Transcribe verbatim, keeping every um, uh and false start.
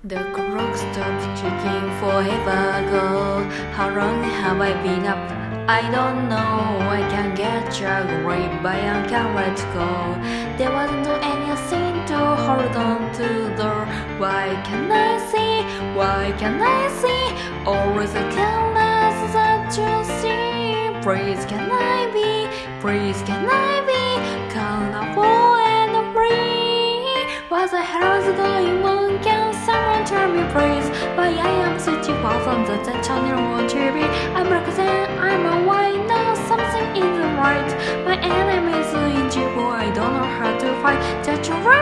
The clock stopped ticking forever ago. How long have I been up? I don't know. I can't get dragged away, but I can't let go. There wasn't anything to hold on to. The why can I see? Why can I see? Always a careless that you see. Please can I be? Please can I be colorful and free? What the hell is going on? Can someone tell me please? Why I am switching far from the channel I want to be. I'm black then I'm a white. Now something isn't right. My enemy is in trouble. I don't know how to fight. That's right.